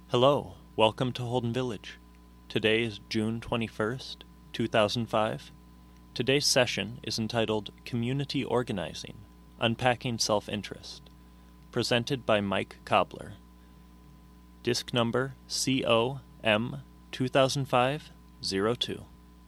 Hello, welcome to Holden Village. Today is June 21st, 2005. Today's session is entitled Community Organizing, Unpacking Self-Interest, presented by Mike Cobbler. Disc number COM 2005-02.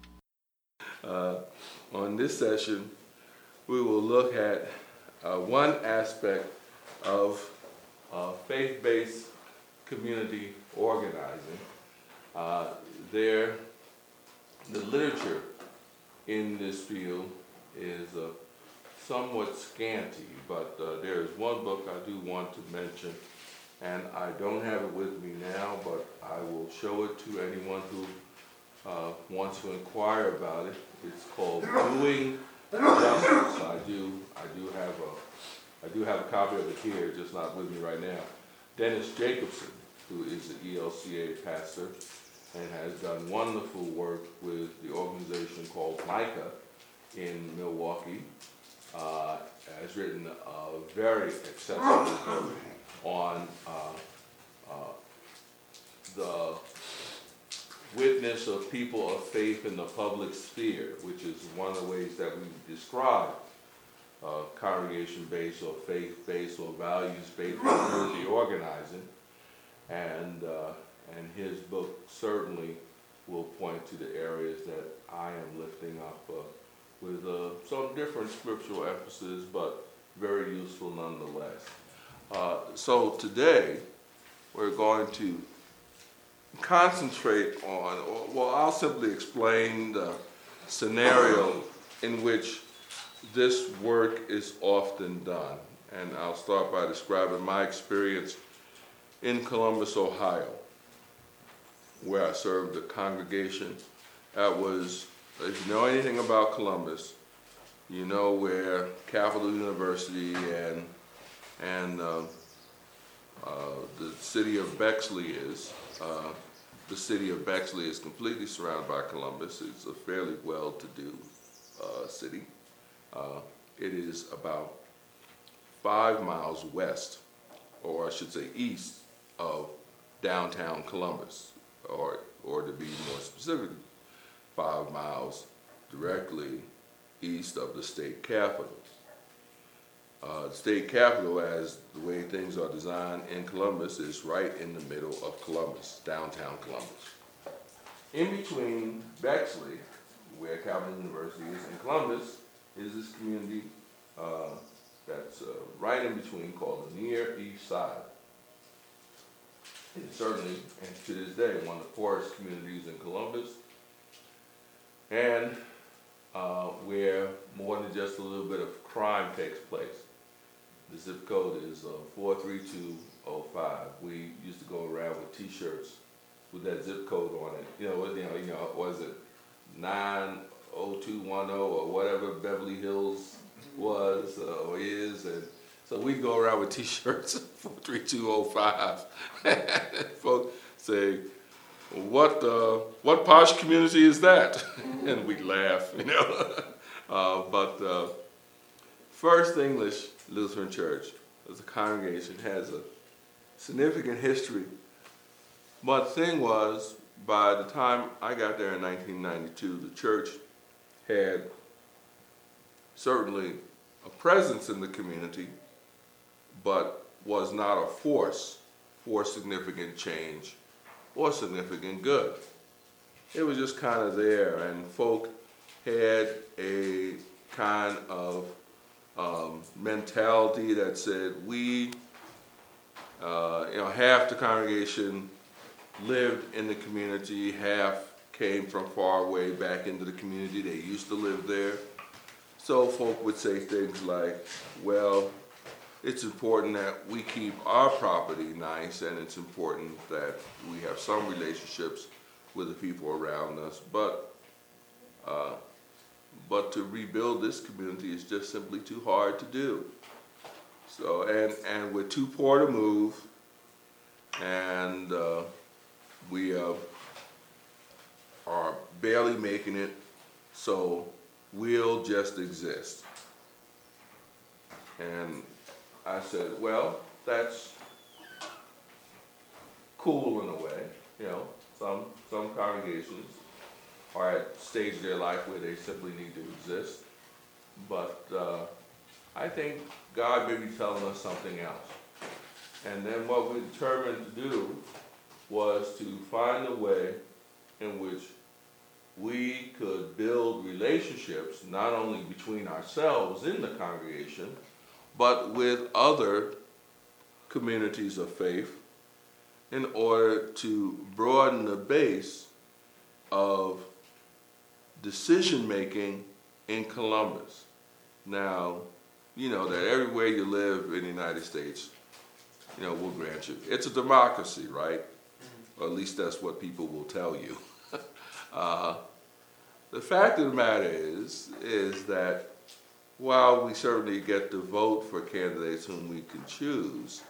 On this session, we will look at one aspect of faith-based community organizing. The literature in this field is somewhat scanty, but there is one book I do want to mention, and I don't have it with me now, but I will show it to anyone who wants to inquire about it. It's called Doing Justice. I do have a copy of it here, just not with me right now. Dennis Jacobson, who is the ELCA pastor and has done wonderful work with the organization called Micah in Milwaukee, has written a very accessible book on the witness of people of faith in the public sphere, which is one of the ways that we describe congregation-based or faith-based or values-based community organizing. And his book certainly will point to the areas that I am lifting up with some different scriptural emphasis, but very useful nonetheless. So today, we're going to concentrate on, well, I'll simply explain the scenario in which this work is often done. And I'll start by describing my experience in Columbus, Ohio, where I served a congregation that was, if you know anything about Columbus, you know where Capital University and the city of Bexley is. The city of Bexley is completely surrounded by Columbus. It's a fairly well-to-do city. It is about 5 miles west, or I should say east, of downtown Columbus, or to be more specific, 5 miles directly east of the state capitol. The state capitol, as the way things are designed in Columbus, is right in the middle of Columbus, downtown Columbus. In between Bexley, where Capital University is, and Columbus, is this community that's right in between called the Near East Side. It's certainly, and to this day, one of the poorest communities in Columbus, and where more than just a little bit of crime takes place. The zip code is 43205. We used to go around with T-shirts with that zip code on it. Was it 90210 or whatever Beverly Hills was or is, and so we go around with T-shirts 43205. Folks say, "What posh community is that?" And we laugh, But First English Lutheran Church, as a congregation, has a significant history. But the thing was, by the time I got there in 1992, the church had certainly a presence in the community, but was not a force for significant change or significant good. It was just kind of there, and folk had a kind of mentality that said half the congregation lived in the community, half came from far away back into the community. They used to live there. So folk would say things like, well, it's important that we keep our property nice, and it's important that we have some relationships with the people around us, but to rebuild this community is just simply too hard to do. So, and we're too poor to move, and we are barely making it, so we'll just exist. And I said, well, that's cool in a way. You know, some congregations are at a stage of their life where they simply need to exist. But I think God may be telling us something else. And then what we determined to do was to find a way in which we could build relationships not only between ourselves in the congregation, but with other communities of faith in order to broaden the base of decision making in Columbus. Now, you know that everywhere you live in the United States, you know, we'll grant you, it's a democracy, right? Or at least that's what people will tell you. The fact of the matter is that while we certainly get to vote for candidates whom we can choose,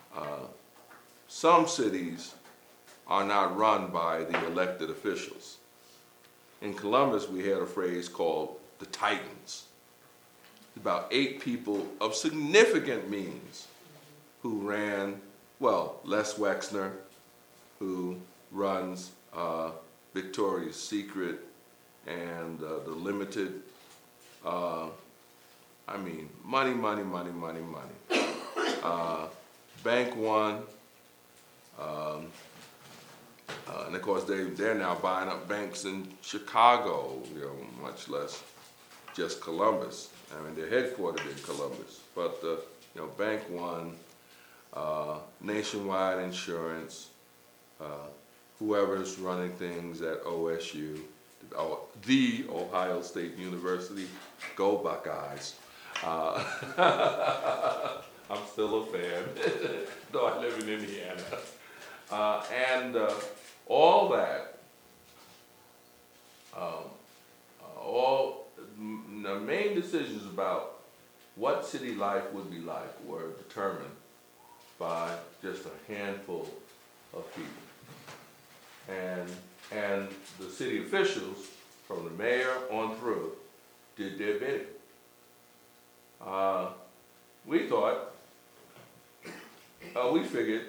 some cities are not run by the elected officials. In Columbus, we had a phrase called the Titans. About 8 people of significant means who ran, well, Les Wexner, who runs Victoria's Secret and The Limited. I mean, money. Bank One. And of course, they're now buying up banks in Chicago, you know, much less just Columbus. I mean, they're headquartered in Columbus. But, you know, Bank One, Nationwide Insurance, whoever's running things at OSU, the Ohio State University, go Buckeyes. I'm still a fan, though I live in Indiana. And all that, all the main decisions about what city life would be like were determined by just a handful of people. And the city officials, from the mayor on through, did their bidding. We figured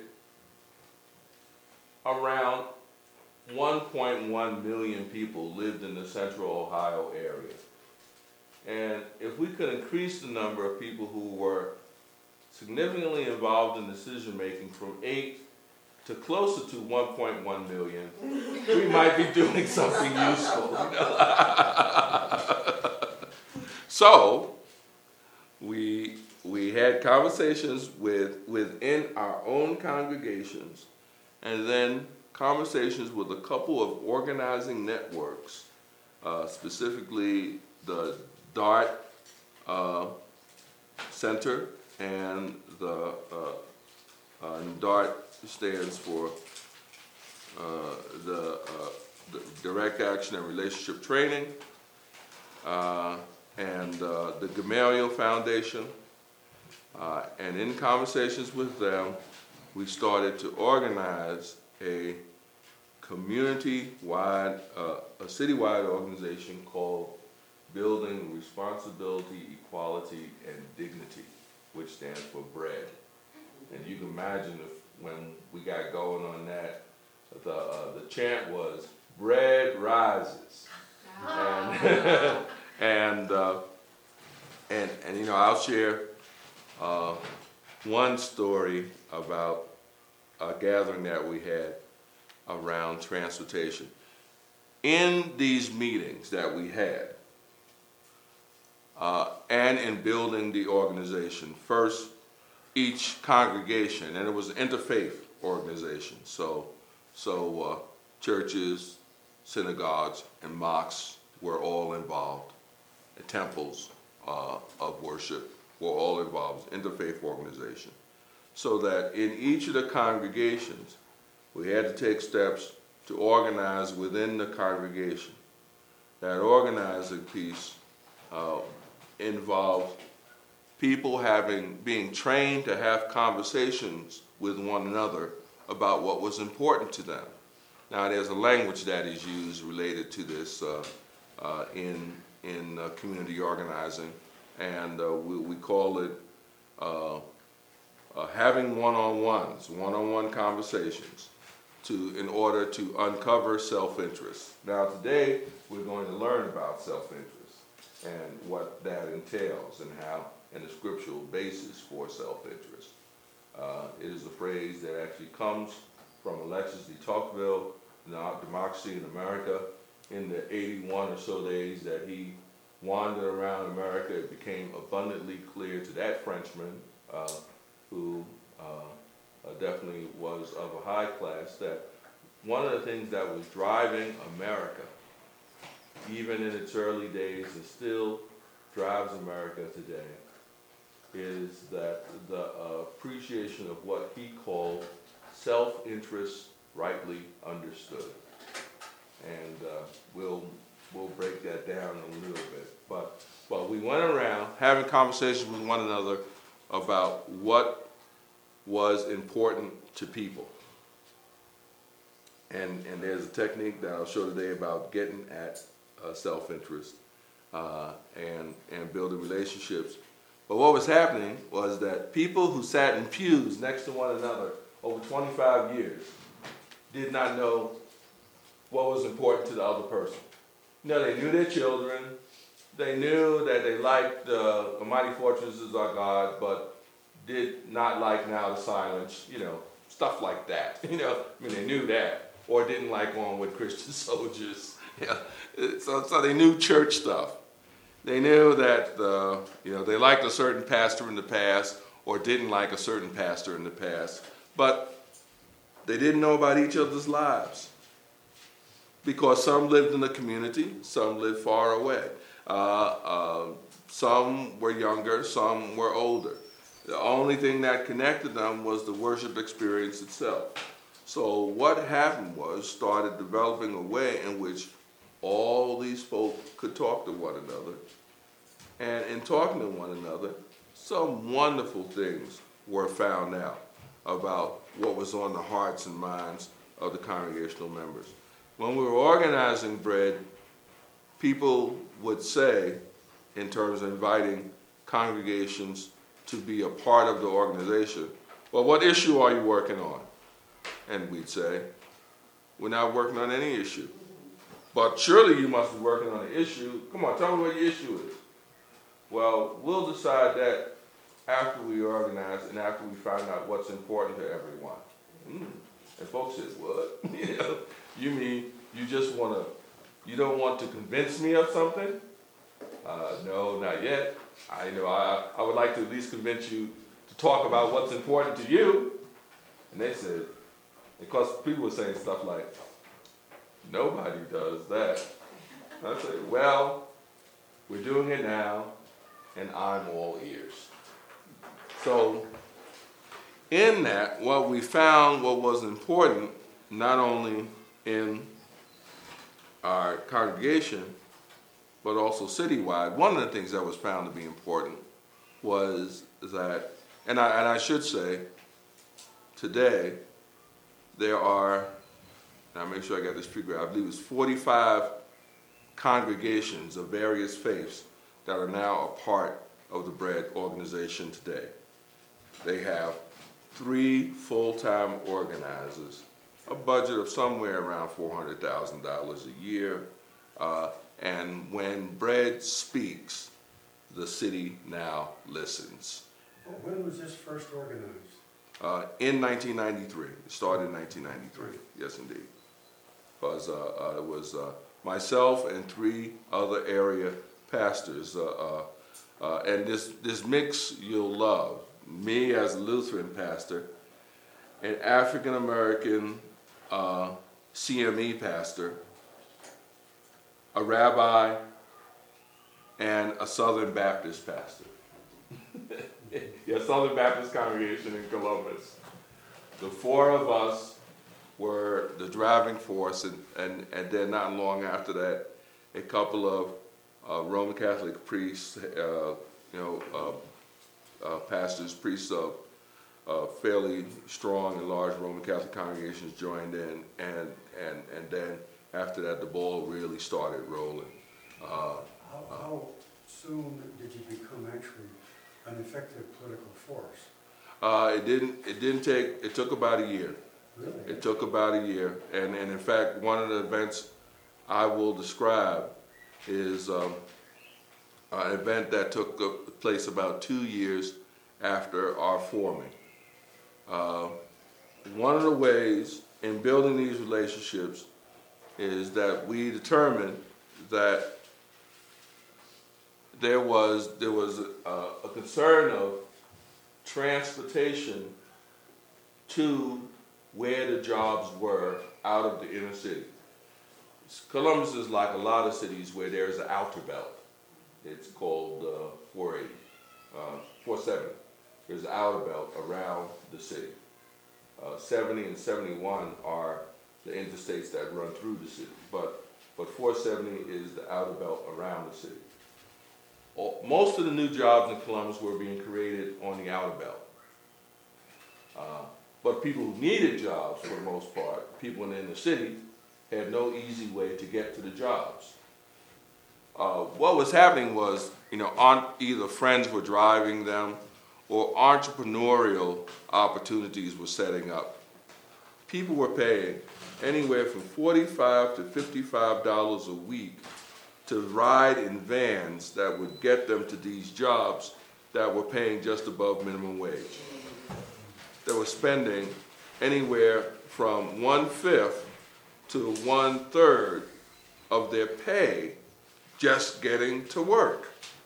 around 1.1 million people lived in the central Ohio area. And if we could increase the number of people who were significantly involved in decision making from 8 to closer to 1.1 million, we might be doing something useful. So we had conversations within our own congregations, and then conversations with a couple of organizing networks, specifically the DART Center, and the DART stands for the Direct Action and Relationship Training, and the Gamaliel Foundation. And in conversations with them, we started to organize a community-wide, a citywide organization called Building Responsibility, Equality, and Dignity, which stands for BREAD. And you can imagine when we got going on that, the chant was "Bread rises," and you know, I'll share one story about a gathering that we had around transportation. In these meetings that we had, and in building the organization, first, each congregation, and it was an interfaith organization, so churches, synagogues, and mosques were all involved. The temples of worship were all involved, interfaith organization. So that in each of the congregations, we had to take steps to organize within the congregation. That organizing piece involved people being trained to have conversations with one another about what was important to them. Now, there's a language that is used related to this in community organizing, and we call it having one-on-one conversations. in order to uncover self-interest. Now today, we're going to learn about self-interest and what that entails and the scriptural basis for self-interest. It is a phrase that actually comes from Alexis de Tocqueville, Democracy in America. In the 81 or so days that he wandered around America, it became abundantly clear to that Frenchman, who definitely was of a high class, that one of the things that was driving America, even in its early days and still drives America today, is that the appreciation of what he called self-interest rightly understood. And we'll break that down a little bit. But we went around having conversations with one another about what was important to people. And there's a technique that I'll show today about getting at self-interest and building relationships. But what was happening was that people who sat in pews next to one another over 25 years did not know what was important to the other person. They knew their children. They knew that they liked the Mighty Fortress Is Our God, but did not like Now the Silence, stuff like that. They knew that, or didn't like On with Christian Soldiers. So they knew church stuff. They knew that they liked a certain pastor in the past, or didn't like a certain pastor in the past, but they didn't know about each other's lives. Because some lived in the community, some lived far away. Some were younger, some were older. The only thing that connected them was the worship experience itself. So what happened was, started developing a way in which all these folk could talk to one another. And in talking to one another, some wonderful things were found out about what was on the hearts and minds of the congregational members. When we were organizing Bread, people would say, in terms of inviting congregations to be a part of the organization, well, what issue are you working on? And we'd say, we're not working on any issue. But surely you must be working on an issue. Come on, tell me what your issue is. Well, we'll decide that after we organize and after we find out what's important to everyone. And folks said, what? You mean you don't want to convince me of something? No, not yet. I would like to at least convince you to talk about what's important to you. And they said, because people were saying stuff like, nobody does that. I said, well, we're doing it now, and I'm all ears. So in that, what we found what was important, not only in our congregation, but also citywide, one of the things that was found to be important was that, and I should say, today, there are, and I'll make sure I got this figured out, I believe it's 45 congregations of various faiths that are now a part of the Bread organization today. They have 3 full-time organizers, a budget of somewhere around $400,000 a year, and when Bread speaks, the city now listens. When was this first organized? In 1993. It started in 1993, yes indeed. Because it was myself and 3 other area pastors. And this mix you'll love. Me as a Lutheran pastor, an African American CME pastor, a rabbi, and a Southern Baptist pastor. Yeah, Southern Baptist congregation in Columbus. The 4 of us were the driving force, and then not long after that, a couple of Roman Catholic priests, pastors, priests of fairly strong and large Roman Catholic congregations joined in, and then after that, the ball really started rolling. How soon did you become actually an effective political force? It took about a year. Really? It took about a year, and in fact, one of the events I will describe is an event that took place about 2 years after our forming. One of the ways in building these relationships is that we determined that there was a concern of transportation to where the jobs were out of the inner city. Columbus is like a lot of cities where there is an outer belt. It's called 480, 470. There's an outer belt around the city. 70 and 71 are the interstates that run through the city, but 470 is the outer belt around the city. Most of the new jobs in Columbus were being created on the outer belt. But people who needed jobs, for the most part, people in the inner city, had no easy way to get to the jobs. What was happening was, either friends were driving them or entrepreneurial opportunities were setting up. People were paying anywhere from $45 to $55 a week to ride in vans that would get them to these jobs that were paying just above minimum wage. They were spending anywhere from 1/5 to 1/3 of their pay just getting to work.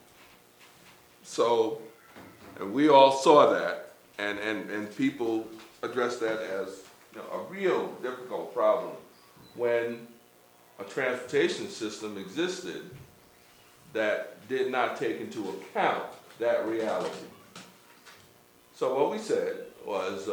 So, and we all saw that, and people addressed that as a real difficult problem when a transportation system existed that did not take into account that reality. So what we said was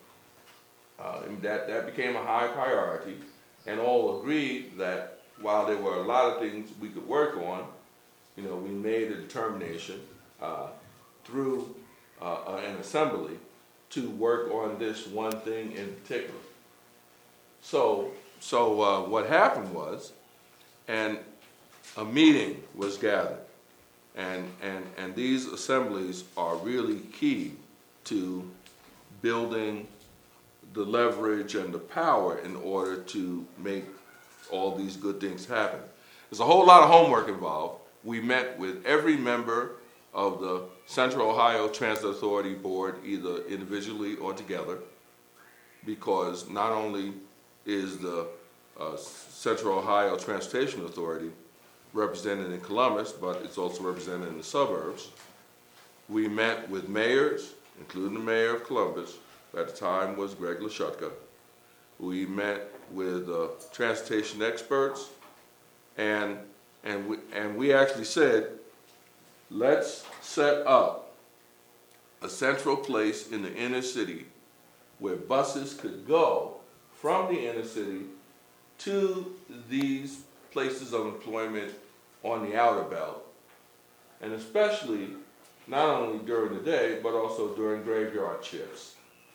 that became a high priority, and all agreed that while there were a lot of things we could work on, we made a determination through an assembly to work on this one thing in particular. So what happened was, and a meeting was gathered, and these assemblies are really key to building the leverage and the power in order to make all these good things happen. There's a whole lot of homework involved. We met with every member of the Central Ohio Transit Authority Board, either individually or together, because not only is the Central Ohio Transportation Authority represented in Columbus, but it's also represented in the suburbs. We met with mayors, including the mayor of Columbus, who at the time was Greg Lashutka. We met with transportation experts, and we actually said, let's set up a central place in the inner city where buses could go from the inner city to these places of employment on the outer belt, and especially not only during the day, but also during graveyard shifts.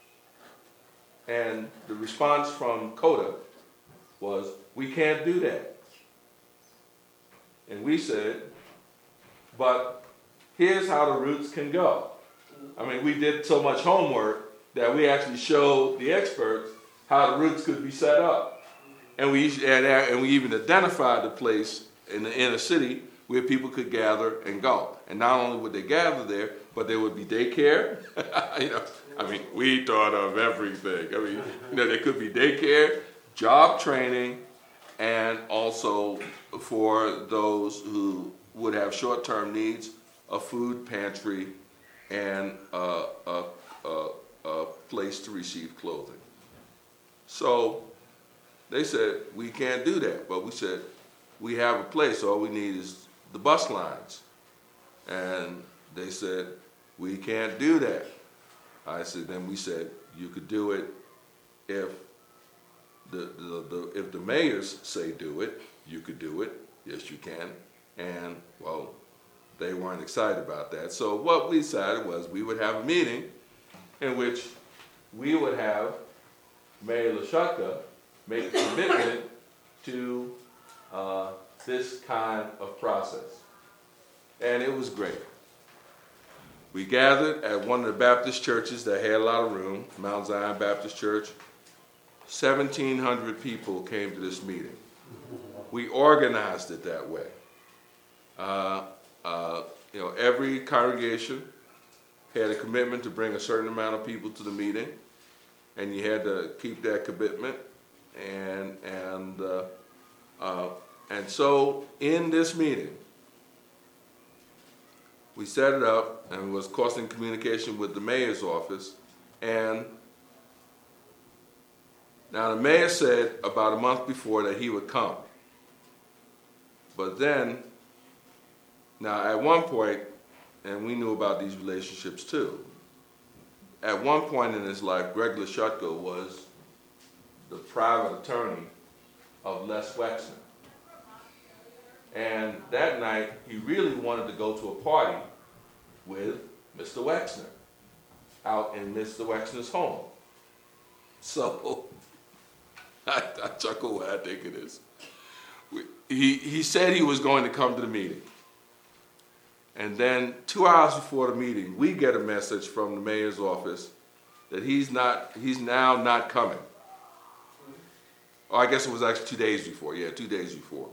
And the response from COTA was, we can't do that. And we said, but here's how the routes can go. I mean, we did so much homework that we actually showed the experts how the routes could be set up. And we even identified the place in the inner city where people could gather and go. And not only would they gather there, but there would be daycare. We thought of everything. There could be daycare, job training, and also for those who would have short-term needs, a food pantry and a place to receive clothing. So they said, we can't do that. But we said, we have a place. All we need is the bus lines. And they said, we can't do that. Then we said, you could do it if if the mayors say do it, you could do it. Yes, you can. And, well, they weren't excited about that. So what we decided was we would have a meeting in which we would have Mayor Lashutka make a commitment to this kind of process. And it was great. We gathered at one of the Baptist churches that had a lot of room, Mount Zion Baptist Church, 1,700 people came to this meeting. We organized it that way. Every congregation had a commitment to bring a certain amount of people to the meeting, and you had to keep that commitment. And so in this meeting, we set it up, and it was of course in communication with the mayor's office. And now the mayor said about a month before that he would come. But then, now at one point, and we knew about these relationships too, at one point in his life, Greg Lashutka was the private attorney of Les Wexner. And that night, he really wanted to go to a party with Mr. Wexner out in Mr. Wexner's home. So, I chuckle when I think of this. He said he was going to come to the meeting. And then 2 hours before the meeting, we get a message from the mayor's office that he's now not coming. Or I guess it was actually 2 days before. Yeah, 2 days before.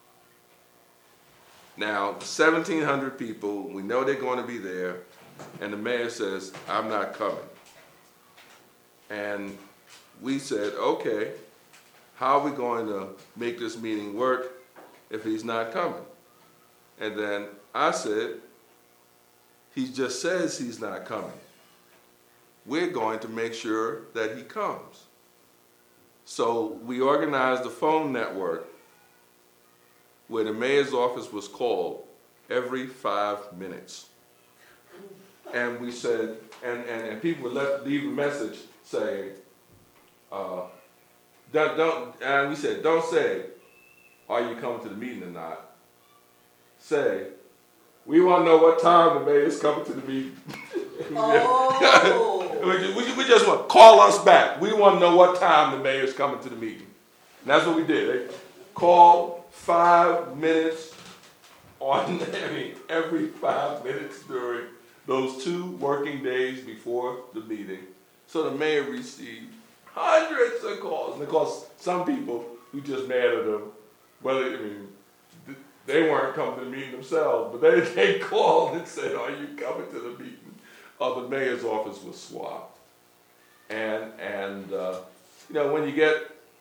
Now, 1,700 people, we know they're going to be there, and the mayor says, I'm not coming. And we said, okay, how are we going to make this meeting work if he's not coming? And then I said, he just says he's not coming. We're going to make sure that he comes. So we organized a phone network where the mayor's office was called every 5 minutes. And we said, and people would leave a message saying, and we said, don't say, are you coming to the meeting or not? Say, we want to know what time the mayor's coming to the meeting. Oh. we just want, call us back. We want to know what time the mayor's coming to the meeting. And that's what we did. They called 5 minutes every 5 minutes during those 2 working days before the meeting. So the mayor received hundreds of calls. And of course, some people who just mad at him, they weren't coming to the meeting themselves, but they called and said, are you coming to the meeting? The mayor's office was swamped. And when you get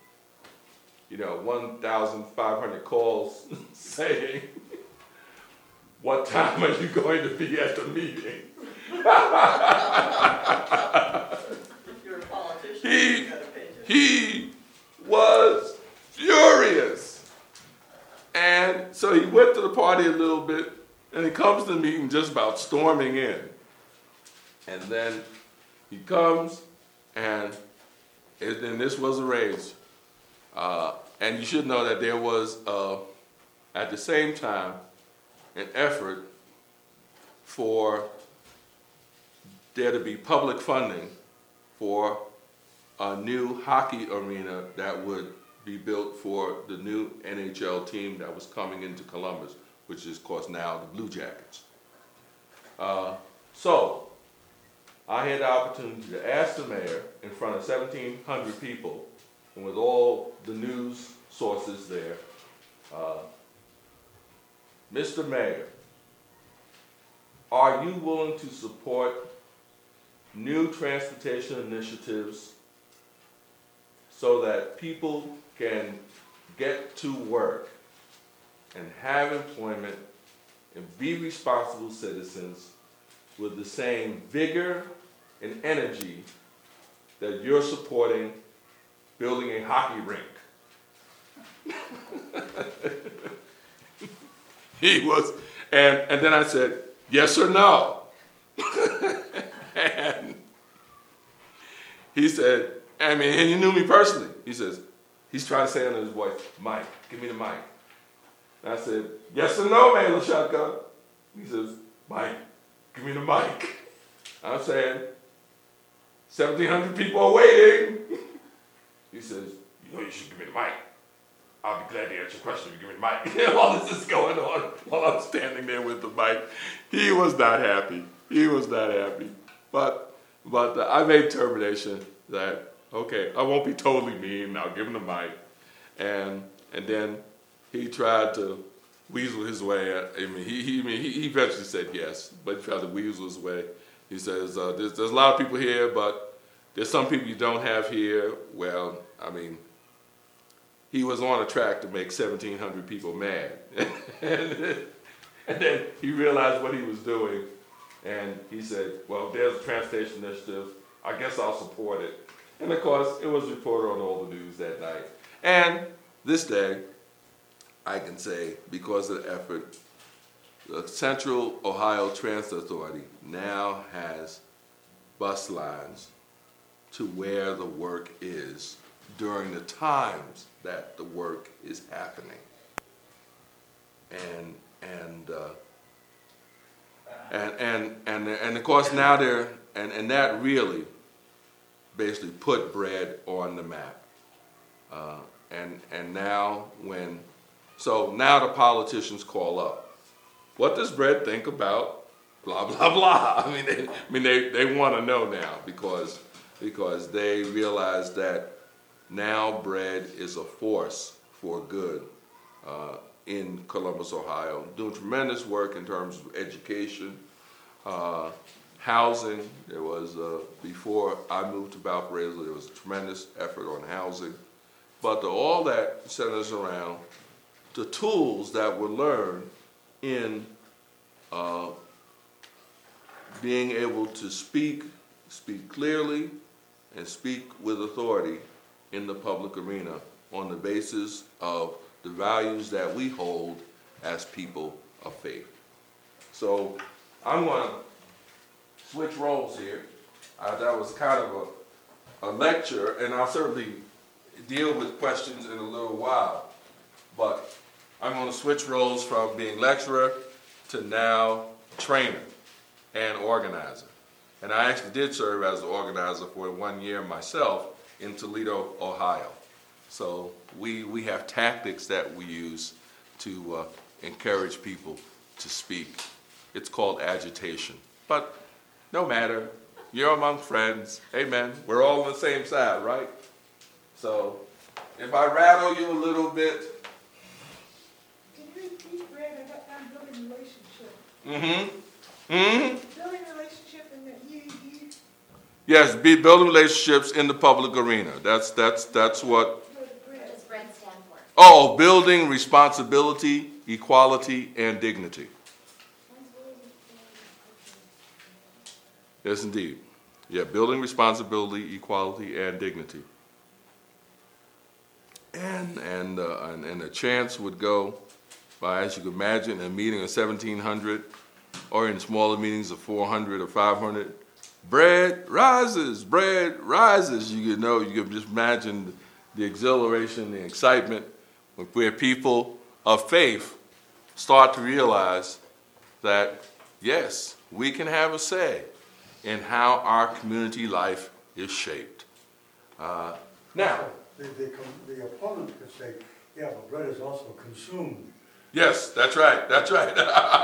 1,500 calls saying, what time are you going to be at the meeting? If you're a politician, you gotta pay attention. He was furious. And so he went to the party a little bit, and he comes to the meeting just about storming in. And then he comes, and this was arranged. And you should know that there was, at the same time, an effort for there to be public funding for a new hockey arena that would be built for the new NHL team that was coming into Columbus, which is, of course, now the Blue Jackets. So I had the opportunity to ask the mayor in front of 1,700 people, and with all the news sources there, Mr. Mayor, are you willing to support new transportation initiatives so that people can get to work and have employment and be responsible citizens with the same vigor and energy that you're supporting building a hockey rink? He was, and then I said, yes or no? And he said, and he knew me personally. He says, he's trying to say under his voice, Mike, give me the mic. And I said, yes or no, Mayor Lashutka? He says, Mike, give me the mic. I'm saying, 1,700 people are waiting. He says, you should give me the mic. I'll be glad to answer your question if you give me the mic. All this is going on while I'm standing there with the mic. He was not happy. But I made determination that okay, I won't be totally mean. I'll give him the mic. And then he tried to weasel his way. I mean, he eventually said yes, but he tried to weasel his way. He says, there's a lot of people here, but there's some people you don't have here. Well, I mean, he was on a track to make 1,700 people mad. And then he realized what he was doing, and he said, well, there's a transportation initiative. I guess I'll support it. And of course, it was reported on all the news that night. And this day, I can say, because of the effort, the Central Ohio Transit Authority now has bus lines to where the work is during the times that the work is happening. And of course now and that really basically put Bread on the map. And now now the politicians call up. What does Bread think about blah blah blah? I mean they want to know now because they realize that now Bread is a force for good in Columbus, Ohio, doing tremendous work in terms of education, housing. There was before I moved to Valparaiso, there was a tremendous effort on housing, but all that centers around the tools that were learned in being able to speak clearly and speak with authority in the public arena on the basis of the values that we hold as people of faith. So I'm going to switch roles here. That was kind of a lecture, and I'll certainly deal with questions in a little while. But I'm going to switch roles from being lecturer to now trainer and organizer. And I actually did serve as an organizer for 1 year myself in Toledo, Ohio. So we have tactics that we use to encourage people to speak. It's called agitation. But no matter, you're among friends. Amen. We're all on the same side, right? So if I rattle you a little bit. Can you repeat, Brad, about building relationship? Mm-hmm. Mm-hmm. Building relationship in the you. Yes, building relationships in the public arena. That's what. What does BREAD stand for? Oh, building responsibility, equality, and dignity. Yes, indeed. Yeah, building responsibility, equality, and dignity. And a chance would go by, as you can imagine, a meeting of 1,700, or in smaller meetings of 400 or 500. Bread rises, bread rises. You can just imagine the exhilaration, the excitement, where people of faith start to realize that, yes, we can have a say in how our community life is shaped. Now, The opponent could say, yeah, but bread is also consumed. yes, that's right, that's right.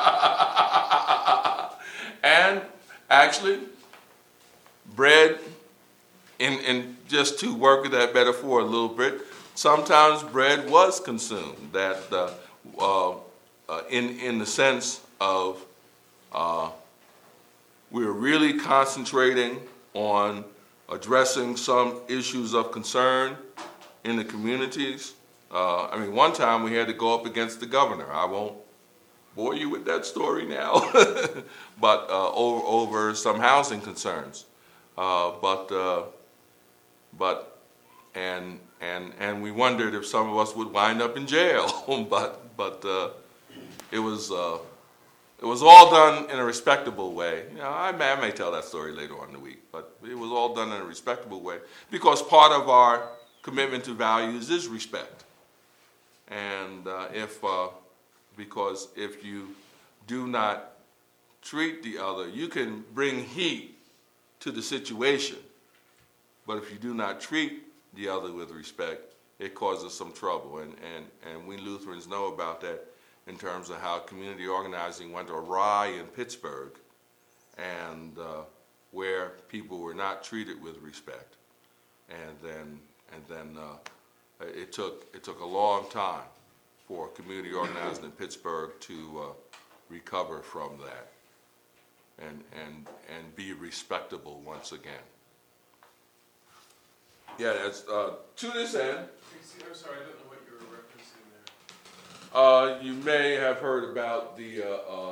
And actually, bread, and just to work with that metaphor a little bit, sometimes bread was consumed. That in the sense of we were really concentrating on addressing some issues of concern in the communities. One time we had to go up against the governor. I won't bore you with that story now, but over some housing concerns. And we wondered if some of us would wind up in jail, but it was all done in a respectable way. I may tell that story later on in the week, but it was all done in a respectable way because part of our commitment to values is respect. And because if you do not treat the other, you can bring heat to the situation, but if you do not treat the other with respect, it causes some trouble. And we Lutherans know about that in terms of how community organizing went awry in Pittsburgh, and where people were not treated with respect. and then it took a long time for community organizing in Pittsburgh to recover from that and be respectable once again. Yeah, that's to this end. I'm sorry, I don't know what you were referencing there. You may have heard about the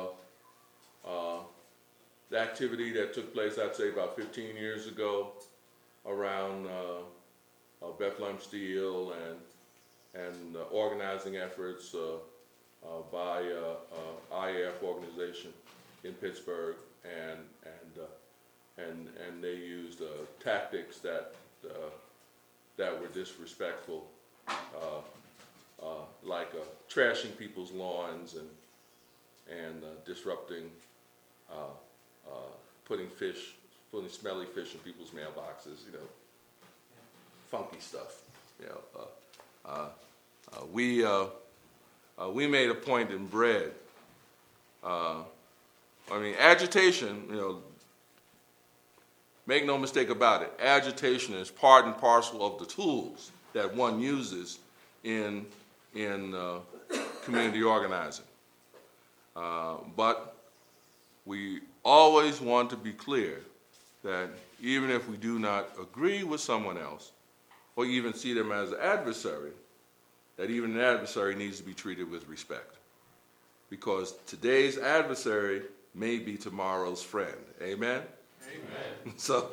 activity that took place, I'd say about 15 years ago, around Bethlehem Steel and organizing efforts by IAF organization in Pittsburgh, and they used tactics that were disrespectful, like trashing people's lawns and disrupting, putting smelly fish in people's mailboxes, funky stuff. We made a point in Bread. Agitation, make no mistake about it, agitation is part and parcel of the tools that one uses in community organizing. But we always want to be clear that even if we do not agree with someone else, or even see them as an adversary, that even an adversary needs to be treated with respect. Because today's adversary may be tomorrow's friend. Amen? Amen. So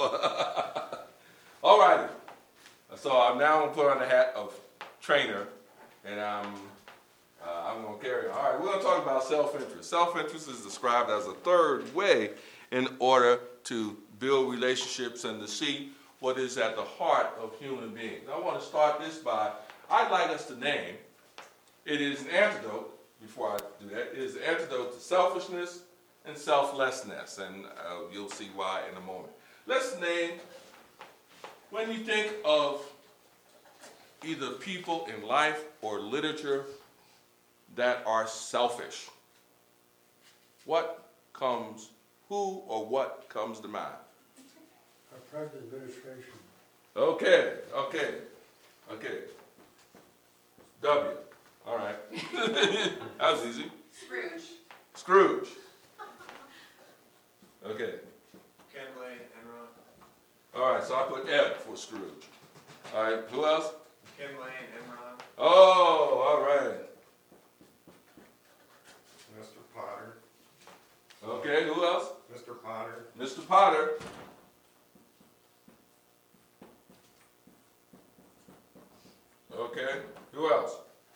all righty. So I'm now going to put on the hat of trainer, and I'm going to carry on. All right, we're going to talk about self-interest. Self-interest is described as a third way in order to build relationships and to see what is at the heart of human beings. I want to start this by, I'd like us to name, it is an antidote, before I do that, it is an antidote to selfishness and selflessness, and you'll see why in a moment. Let's name, when you think of either people in life or literature that are selfish, who or what comes to mind? Our present administration. Okay. W. All right. That was easy. Scrooge. Okay. Ken Lay, Enron. All right, so I put M for Scrooge. All right, who else? Ken Lay and Enron. Oh, all right. Mr. Potter. Okay, who else? Mr. Potter. Mr. Potter. Okay, who else?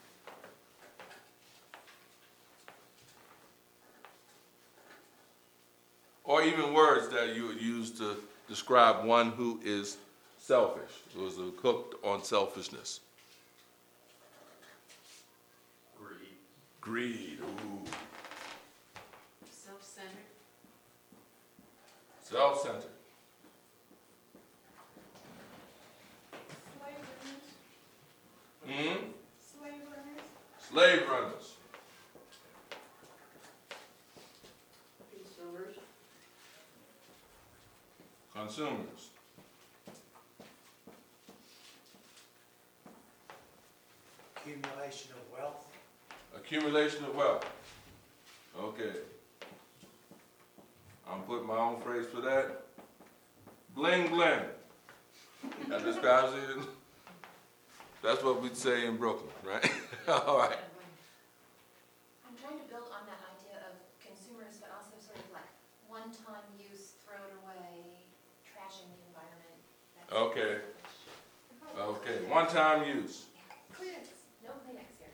Or even words that you would use to describe one who is selfish, who is hooked on selfishness. Greed, ooh. Self-centered. Self-centered. Slave runners. Hmm? Slave runners. Slave runners. Consumers. Accumulation of wealth. Accumulation of wealth. Okay. I'm putting my own phrase for that. Bling bling. That describes it. That's what we'd say in Brooklyn, right? All right. I'm trying to build on that idea of consumers, but also sort of like one-time use, throw it away, trashing the environment. That's Okay. Okay. One-time use. Kleenex. No Kleenex here.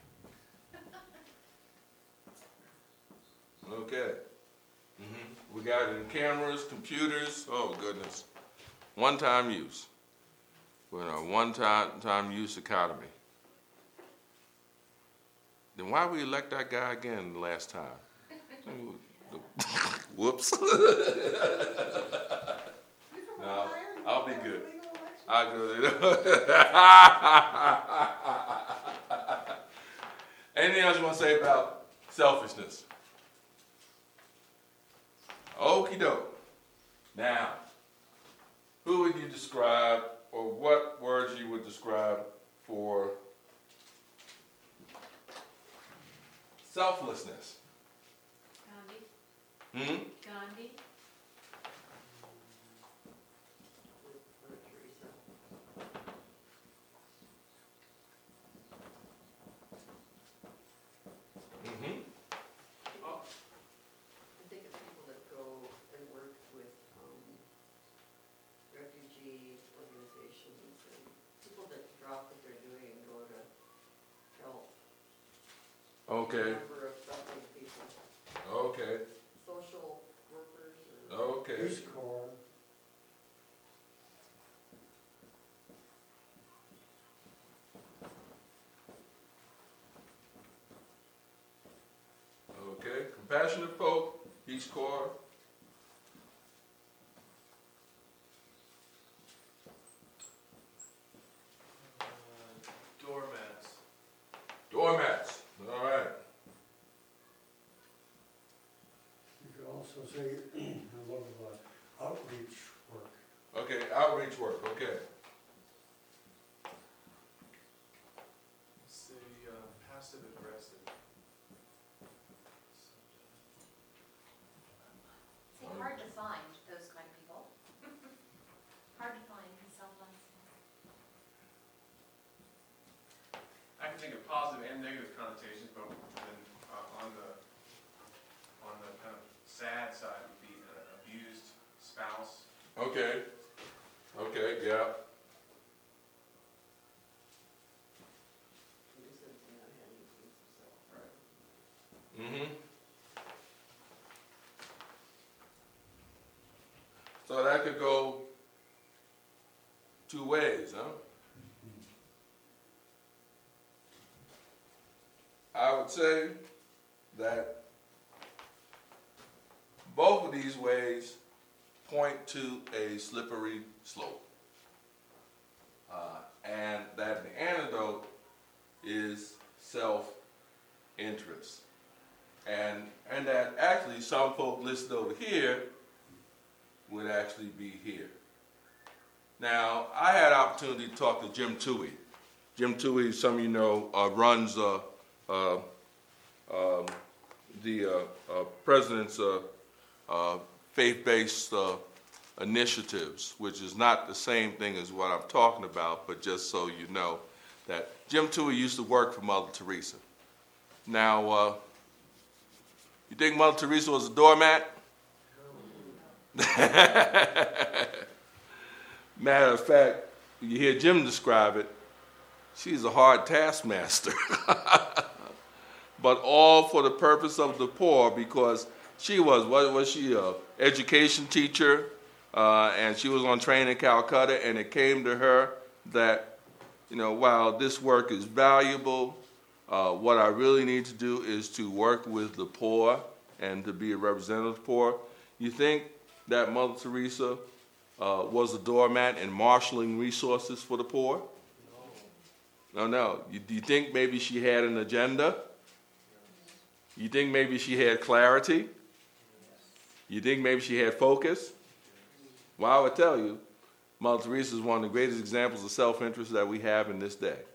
Okay. We got it in cameras, computers. Oh, goodness. One-time use. We're in a one-time use economy. Then why we elect that guy again the last time? Whoops. No, I'll be good. I'll go. Anything else you want to say about selfishness? Okie doke. Now, who would you describe or what words you would describe for selflessness? Gandhi, Hmm? Gandhi, Mm-hmm. I think of people that go and work with refugee organizations and people that drop what they're doing and go to help a Okay, number of suffering people, okay, social workers or okay. Peace Corps, Okay, compassionate folk, Peace Corps. Doormats. Doormats, all right. you could also say, a lot of outreach work. Okay, outreach work, okay. Say passive aggressive. Say hard to find those kind of people. Hard to find selfless. I can think of positive and negative connotations, but then on the kind of sad side would be an abused spouse. Okay, okay, yeah. do something not having to do themselves. Right. Mm-hmm. So that could go two ways, huh? I would say that both of these ways point to a slippery slope. And that the antidote is self-interest. And that actually some folk listed over here would actually be here. Now, I had an opportunity to talk to Jim Toohey. Jim Toohey, some of you know, runs the president's faith-based initiatives, which is not the same thing as what I'm talking about, but just so you know that Jim Toohey used to work for Mother Teresa. Now, you think Mother Teresa was a doormat? Matter of fact, you hear Jim describe it, she's a hard taskmaster. But all for the purpose of the poor, because she was, what was she, a education teacher, and she was on training in Calcutta, and it came to her that, you know, while this work is valuable, what I really need to do is to work with the poor and to be a representative of the poor. You think that Mother Teresa was a doormat in marshaling resources for the poor? No. Do you think maybe she had an agenda? You think maybe she had clarity? You think maybe she had focus? Well, I would tell you, Mother Teresa is one of the greatest examples of self-interest that we have in this day.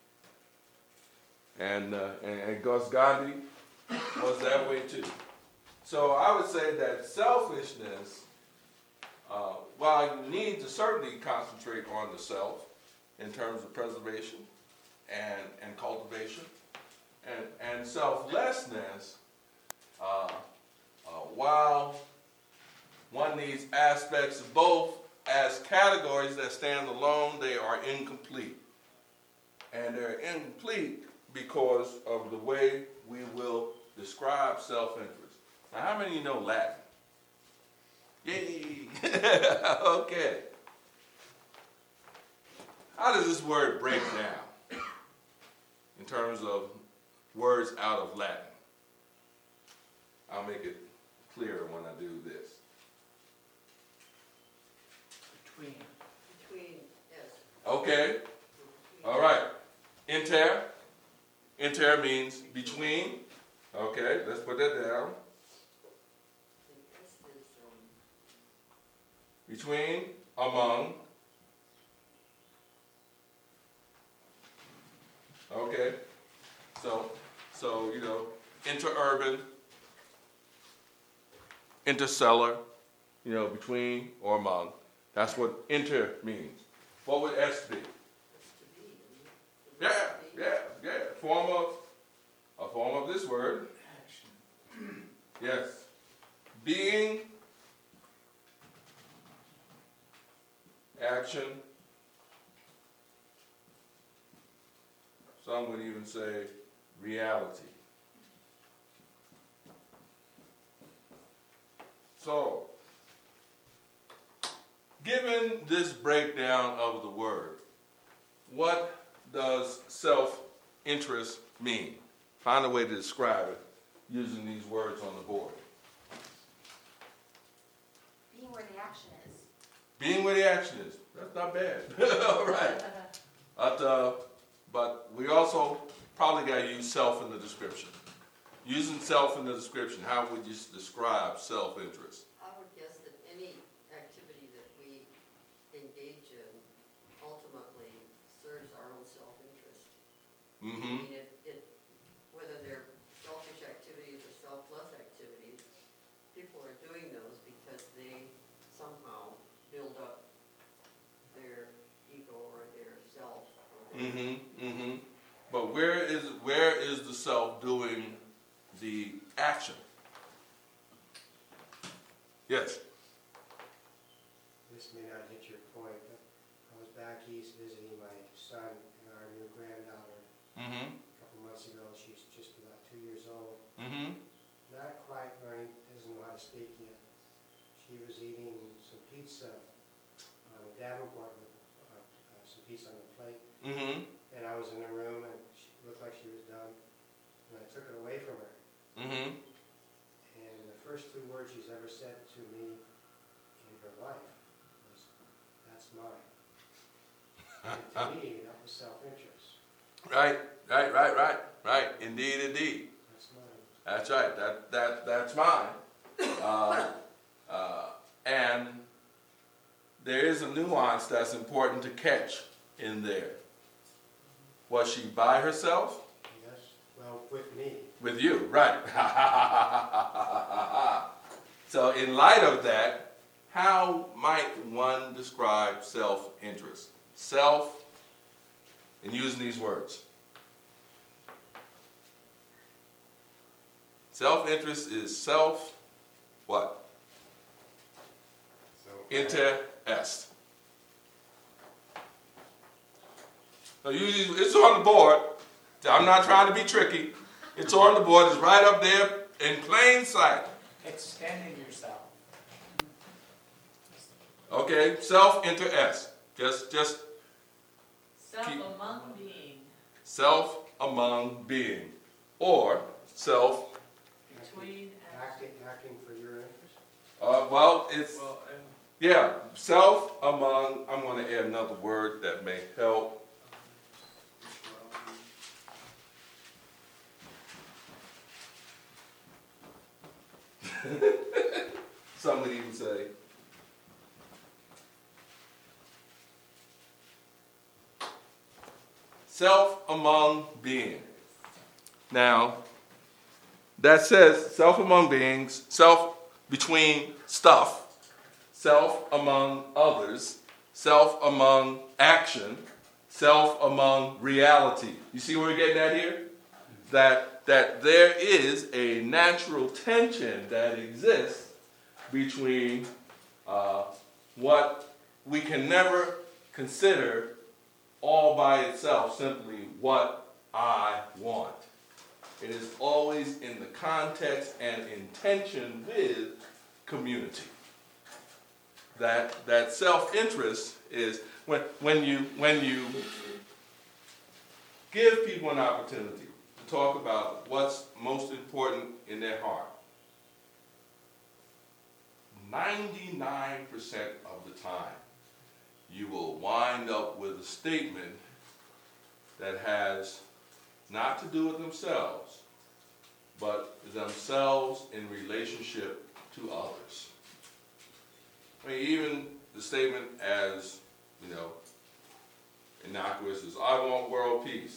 And Gus Gandhi was that way too. So I would say that selfishness, while you need to certainly concentrate on the self in terms of preservation and cultivation, and selflessness, while one needs aspects of both, as categories that stand alone, they are incomplete. And they're incomplete because of the way we will describe self-interest. Now, how many of you know Latin? Yay! Okay. How does this word break down in terms of words out of Latin? I'll make it clearer when I do this. Between, yes. Okay. All right. Inter. Inter means between. Okay, let's put that down. The S is Between, among, Okay? So, interurban, intercellular, between or among. That's what inter means. What would S be? It's to be. Yeah. A form of this word. Yes. Being, action. Some would even say reality. So, given this breakdown of the word, what does self-interest mean? Find a way to describe it using these words on the board. Being where the action is. Being where the action is. That's not bad. All right. But we also probably got to use self in the description. Using self in the description, how would you describe self-interest? I would guess that any activity that we engage in ultimately serves our own self-interest. Mm-hmm. I mean, whether they're selfish activities or selfless activities, people are doing those because they somehow build up their ego or their self. But where is the self doing the action? Yes. This may not hit your point, but I was back east visiting my son and our new granddaughter Mm-hmm. a couple months ago. She's just about 2 years old. Mm-hmm. Not quite learning, doesn't know how to speak yet. She was eating some pizza on the Davenport with some pizza on the plate. Mm-hmm. And I was in the room and she looked like she was done. And I took it away from her. Mm-hmm. And the first 2 words she's ever said to me in her life was, "That's mine." And to me, that was self-interest. Right. Indeed. That's mine. That's right. That's mine. And there is a nuance that's important to catch in there. Was she by herself? Yes, well, with me. With you, right. So in light of that, how might one describe self-interest? Self, and using these words. Self-interest is self, what? Inter est. So usually it's on the board. I'm not trying to be tricky. It's on the board. It's right up there in plain sight. Extending yourself. Okay, self inter est. Just Self among being. self among being, or self. Between Acting for your interest. Well, it's Well, and yeah, self among. I'm going to add another word that may help. Some would even say self among being. Now, that says self among beings, self between stuff, self among others, self among action, self among reality. You see what we're getting at here? That there is a natural tension that exists between what we can never consider all by itself, simply what I want. It is always in the context and intention with community. That self-interest is when you give people an opportunity to talk about what's most important in their heart. 99% of the time, you will wind up with a statement that has not to do with themselves, but themselves in relationship to others. I mean, even the statement as, innocuous as I want world peace.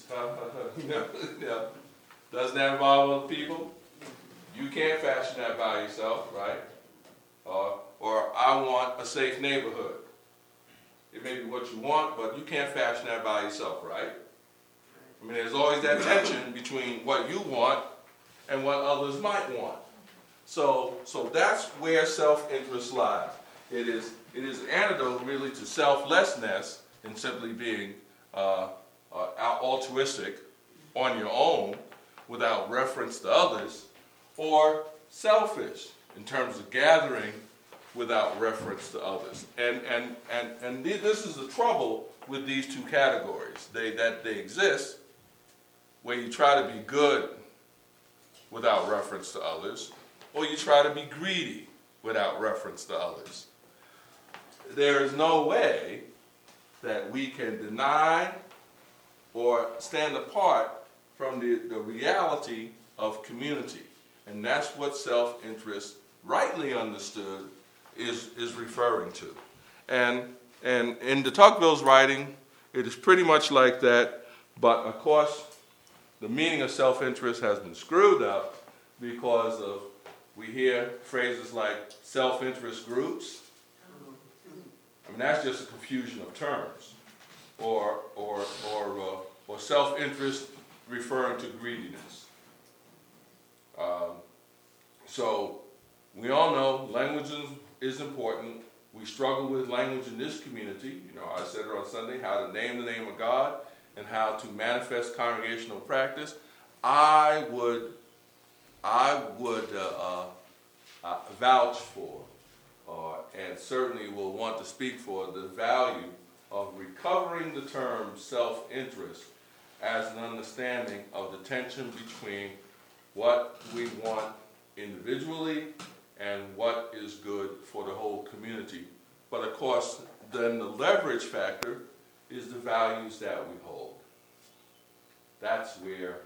Doesn't that involve other people? You can't fashion that by yourself, right? Or I want a safe neighborhood. It may be what you want, but you can't fashion that by yourself, right? I mean, there's always that tension between what you want and what others might want. So that's where self-interest lies. It is an antidote really to selflessness and simply being altruistic on your own without reference to others, or selfish in terms of gathering without reference to others. And this is the trouble with these two categories. They exist where you try to be good without reference to others, or you try to be greedy without reference to others. There is no way that we can deny or stand apart from the reality of community. And that's what self-interest, rightly understood, is referring to. And in de Tocqueville's writing, it is pretty much like that, but of course, the meaning of self-interest has been screwed up because we hear phrases like self-interest groups. I mean, that's just a confusion of terms. Or self-interest referring to greediness. So we all know language is important. We struggle with language in this community. You know, I said it on Sunday, how to name the name of God and how to manifest congregational practice. I would vouch for, and certainly will want to speak for, the value of recovering the term self-interest as an understanding of the tension between what we want individually and what is good for the whole community. But of course, then the leverage factor is the values that we hold. That's where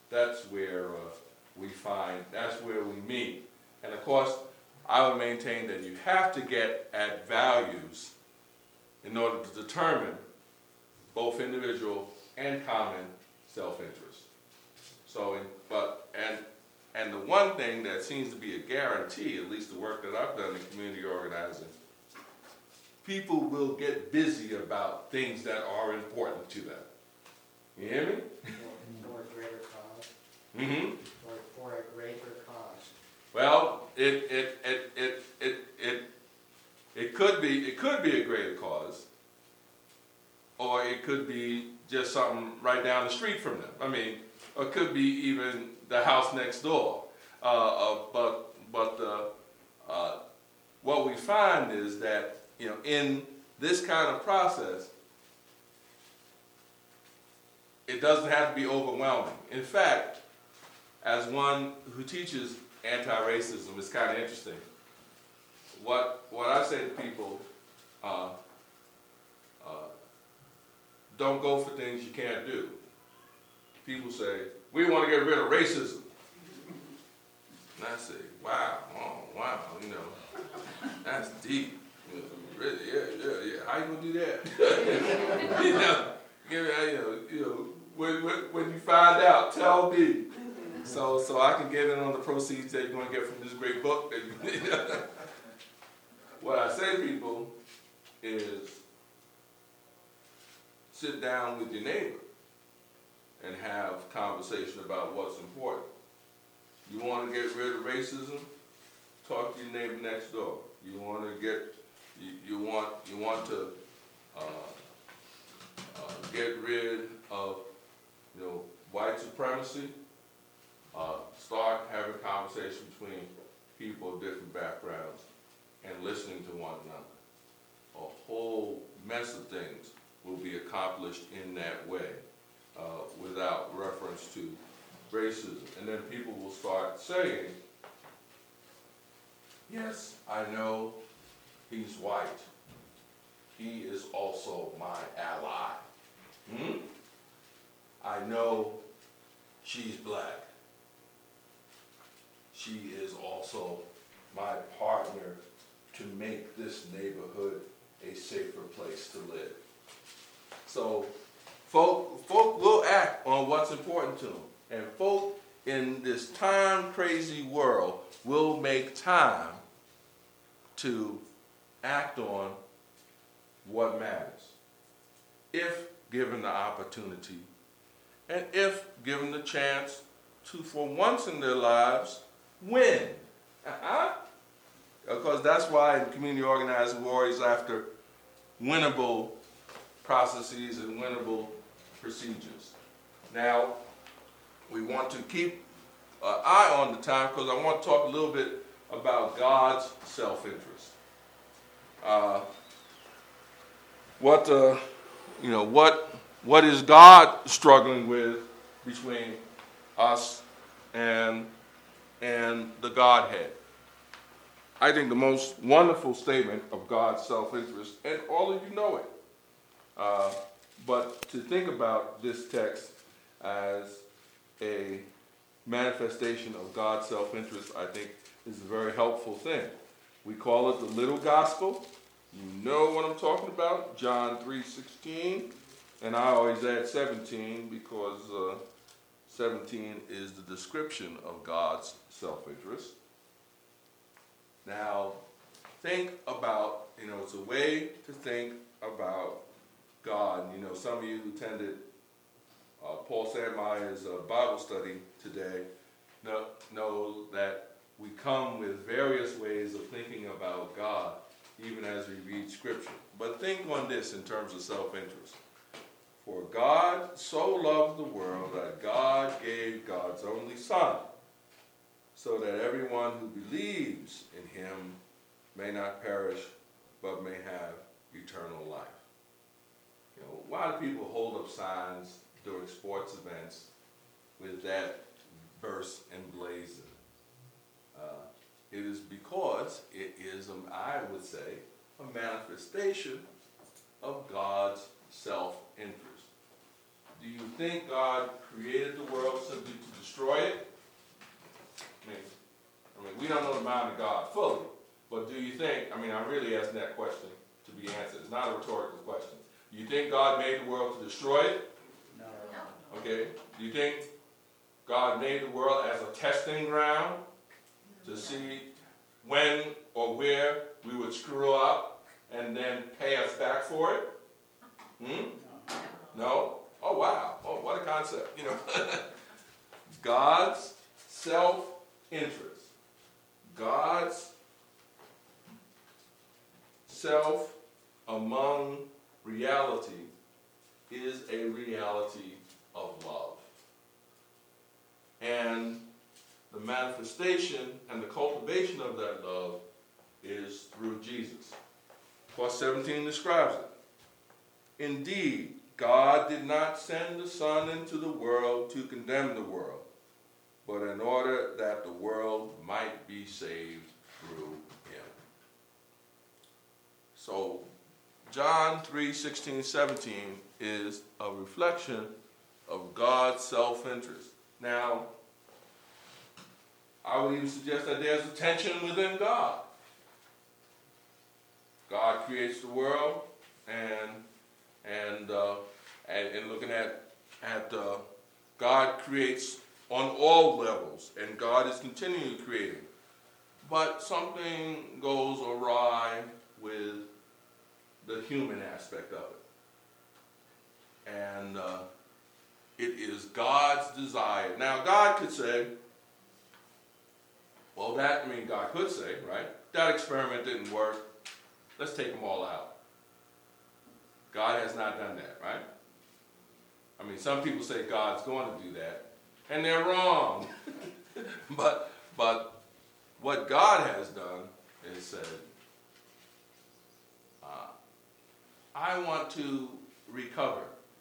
we meet. And of course, I would maintain that you have to get at values in order to determine both individual and common self-interest. So, and the one thing that seems to be a guarantee, at least the work that I've done in community organizing, people will get busy about things that are important to them. You hear me? For a greater cause. Mm-hmm. Or for a greater cause. Well, it could be a greater cause, or it could be just something right down the street from them. I mean, or it could be even the house next door. But what we find is that, you know, in this kind of process, it doesn't have to be overwhelming. In fact, as one who teaches anti-racism, it's kind of interesting. What I say to people, don't go for things you can't do. People say, we want to get rid of racism. And I say, wow, you know, that's deep. You know, really, yeah. How you gonna do that? you know, when you find out, tell me. So I can get in on the proceeds that you're going to get from this great book. What I say to people is sit down with your neighbor and have conversation about what's important. You want to get rid of racism? Talk to your neighbor next door. You want to get rid of, you know, white supremacy. Start having conversation between people of different backgrounds and listening to one another. A whole mess of things will be accomplished in that way without reference to racism. And then people will start saying, yes, I know he's white. He is also my ally. I know she's black. She is also my partner to make this neighborhood a safer place to live. So folk will act on what's important to them. And folk in this time-crazy world will make time to act on what matters, if given the opportunity, and if given the chance to, for once in their lives, win. Because that's why in community organizing, we're always after winnable processes and winnable procedures. Now, we want to keep an eye on the time because I want to talk a little bit about God's self-interest. What is God struggling with between us and the Godhead? I think the most wonderful statement of God's self-interest, and all of you know it, but to think about this text as a manifestation of God's self-interest, I think is a very helpful thing. We call it the little gospel. You know what I'm talking about, John 3:16, and I always add 17 because 17 is the description of God's self-interest. Now, think about, it's a way to think about God. Some of you who attended Paul Sandmeyer's Bible study today know that we come with various ways of thinking about God, even as we read Scripture. But think on this in terms of self-interest. For God so loved the world that God gave God's only Son, so that everyone who believes in him may not perish, but may have eternal life. Why do people hold up signs during sports events with that verse emblazoned? It is because it is, I would say, a manifestation of God's self-interest. Do you think God created the world simply to destroy it? I mean, we don't know the mind of God fully, but do you think, I'm really asking that question to be answered. It's not a rhetorical question. Do you think God made the world to destroy it? No. Okay. Do you think God made the world as a testing ground to see when or where we would screw up and then pay us back for it? No? Oh, wow. Oh, what a concept. God's self-interest. God's self among reality is a reality of love. And the manifestation and the cultivation of that love is through Jesus. Verse 17 describes it. Indeed, God did not send the Son into the world to condemn the world, but in order that the world might be saved through him. So, John 3:16, 17 is a reflection of God's self-interest. Now, I would even suggest that there's a tension within God. God creates the world, and looking at God creates on all levels, and God is continually creating. But something goes awry with the human aspect of it. And it is God's desire. Now, God could say, God could say, right, that experiment didn't work. Let's take them all out. God has not done that, right? Some people say God's going to do that, and they're wrong. But what God has done is said, I want to recover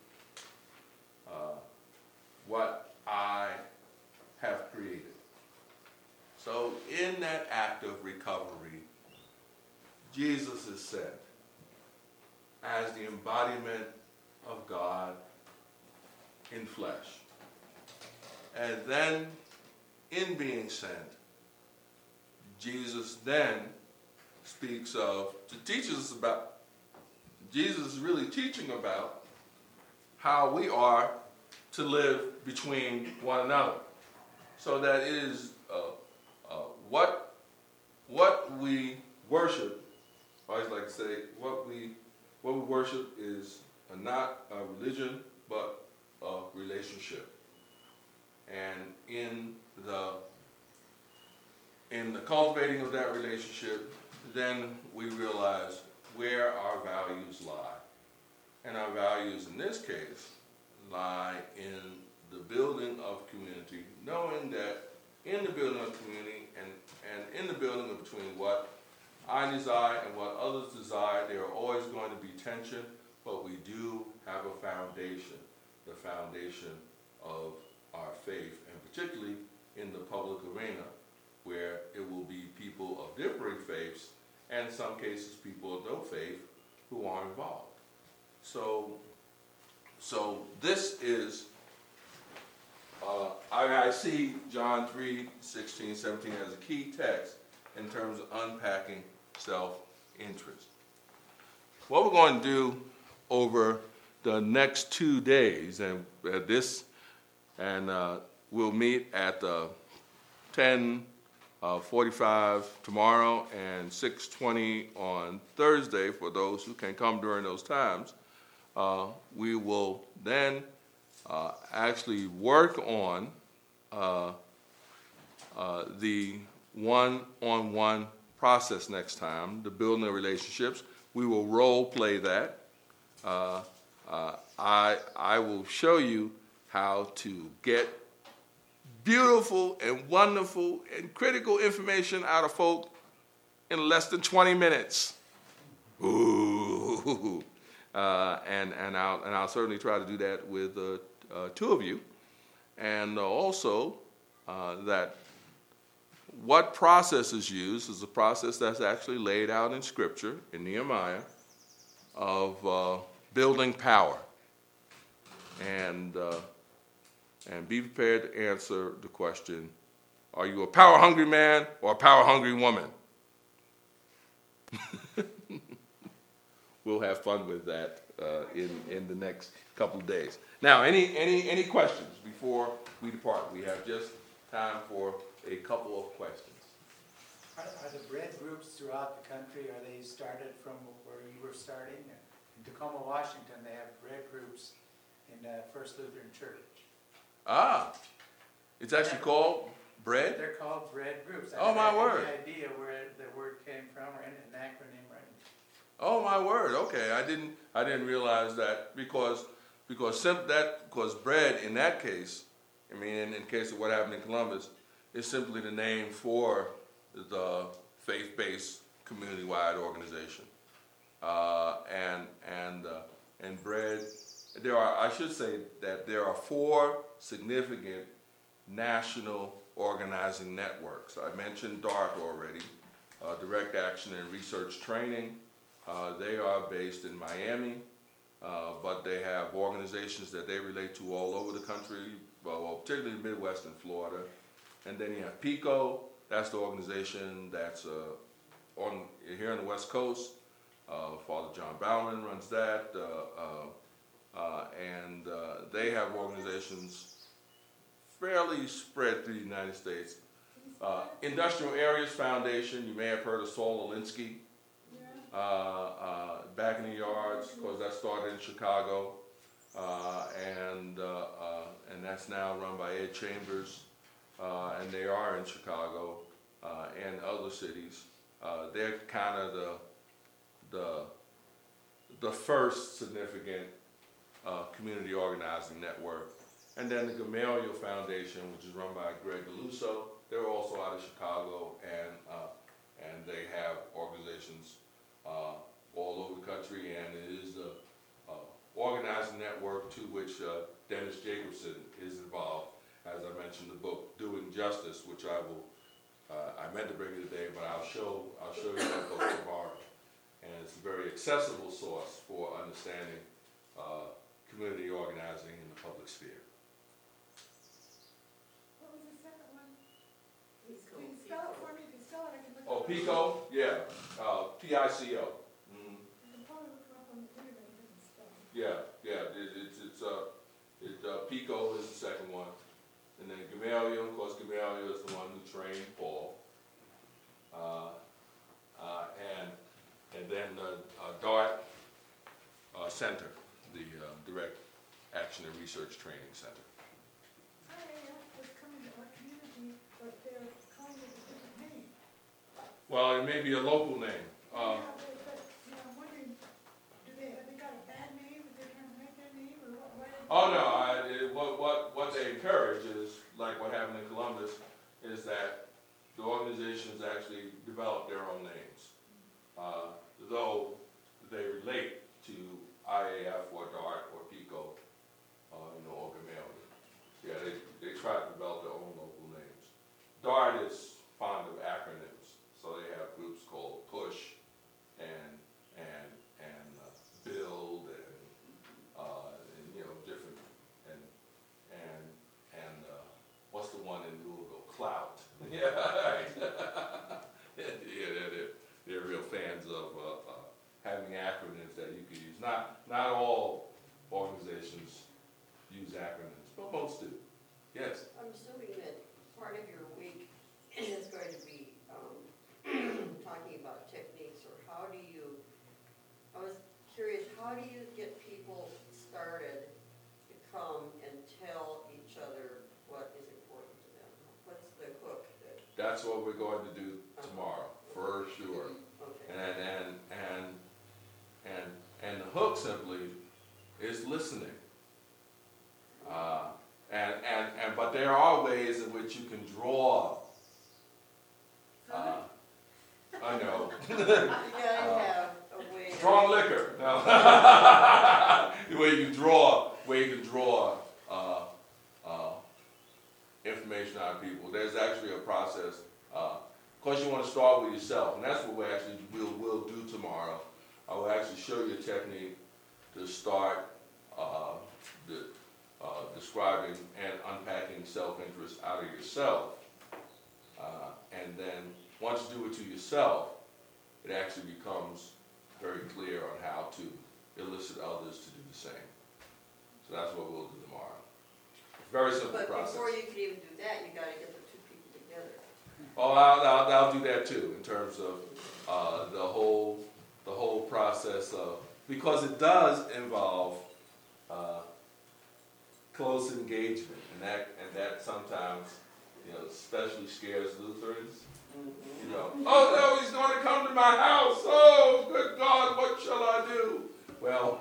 what I have created. So in that act of recovery, Jesus is sent as the embodiment of God in flesh. And then, in being sent, Jesus then speaks of, Jesus is really teaching about how we are to live between one another. So that is what we worship. I always like to say what we worship is not a religion but a relationship. And in the cultivating of that relationship, then we realize where our values lie. And our values in this case lie in the building of community, knowing that in the building of community and in the building of between what I desire and what others desire, there are always going to be tension, but we do have a foundation, the foundation of our faith, and particularly in the public arena, where it will be people of differing faiths, and in some cases people of no faith who are involved. So this is, I see John 3:16-17 as a key text in terms of unpacking self-interest. What we're going to do over the next 2 days, and we'll meet at 10:45 tomorrow and 6:20 on Thursday for those who can come during those times. We will then actually work on the one-on-one process next time, the building of relationships. We will role play that. I will show you how to get beautiful and wonderful and critical information out of folk in less than 20 minutes. Ooh. And I'll certainly try to do that with 2 of you. And also that what process is used is a process that's actually laid out in Scripture, in Nehemiah, of building power. And be prepared to answer the question, are you a power-hungry man or a power-hungry woman? We'll have fun with that in the next couple of days. Now, any questions before we depart? We have just time for a couple of questions. Are the bread groups throughout the country, are they started from where you were starting? In Tacoma, Washington, they have bread groups in First Lutheran Church. Ah, it's actually called bread? They're called bread groups. Oh, my word. I have no idea where the word came from or an acronym, right? Oh, my word. Okay, I didn't realize that because bread in that case, I mean, in the case of what happened in Columbus, is simply the name for the faith-based community-wide organization. And bread. I should say that there are 4 significant national organizing networks. I mentioned DART already, Direct Action and Research Training. They are based in Miami, but they have organizations that they relate to all over the country, well, particularly the Midwest and Florida. And then you have PICO, that's the organization that's here on the West Coast. Father John Bauman runs that. And they have organizations fairly spread through the United States. Industrial Areas Foundation, you may have heard of Saul Alinsky. Back in the Yards, of course, that started in Chicago. And that's now run by Ed Chambers. And they are in Chicago and other cities. They're kind of the first significant community organizing network. And then the Gamaliel Foundation, which is run by Greg DeLusso, they're also out of Chicago, and they have organizations all over the country, and it is the organizing network to which Dennis Jacobson is involved. As I mentioned, the book Doing Justice, which I meant to bring it today, but I'll show you that book tomorrow. And it's a very accessible source for understanding community organizing in the public sphere. What was the second one? Can you spell it for me? If you spell it, I can look it Oh, up. PICO? Yeah, PICO. Mm-hmm. I can probably look it up on the internet, it doesn't spell. Yeah, it's Gamaliel, of course, Gamaliel is the one who trained Paul. And then DART Center, the Direct Action and Research Training Center. IAF was coming to our community, but they're calling it a different name. Well, it may be a local name. Yeah, but, I'm wondering, have they got a bad name, that they're trying to make their name, or what? Oh no, what they encourage is, like what happened in Columbus, is that the organizations actually develop their own names. Though they relate to IAF or DART or PICO, or Gamaliel. Yeah, they try to develop their own local names. DART is fond of acronyms, so they have groups called PUSH and BUILD and different and what's the one in Louisville? CLOUT. Yeah, right. Yeah, they're real fans of having acronyms that you can use. Not all organizations use acronyms, but most do. Yes. I'm assuming that part of your week is going to be talking about techniques, or how do you, I was curious, how do you get people started to come and tell each other what is important to them? What's the hook? That's what we're going to do tomorrow, for sure. Okay. And the hook simply is listening. But there are ways in which you can draw. I know. You gotta have a way. Strong liquor. No. where you can draw information out of people. There's actually a process. Of course, you want to start with yourself, and that's what we'll do tomorrow. I will actually show you a technique to start describing and unpacking self-interest out of yourself. And then once you do it to yourself, it actually becomes very clear on how to elicit others to do the same. So that's what we'll do tomorrow. Very simple process. But before you can even do that, you gotta get the two people together. Oh, I'll do that too, in terms of the whole process of, because it does involve close engagement, and that sometimes, especially scares Lutherans. Oh no, he's going to come to my house. Oh, good God, what shall I do? Well,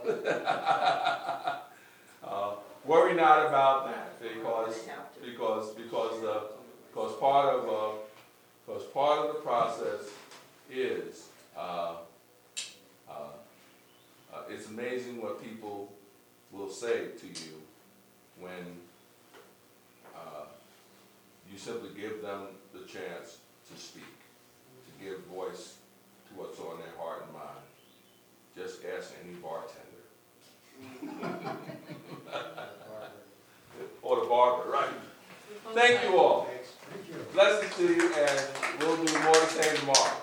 worry not about that, because part of the process is it's amazing what people will say to you when you simply give them the chance to speak, to give voice to what's on their heart and mind. Just ask any bartender. Or the barber, right? Thank you all. Thank you. Blessings to you, and we'll do more the same tomorrow.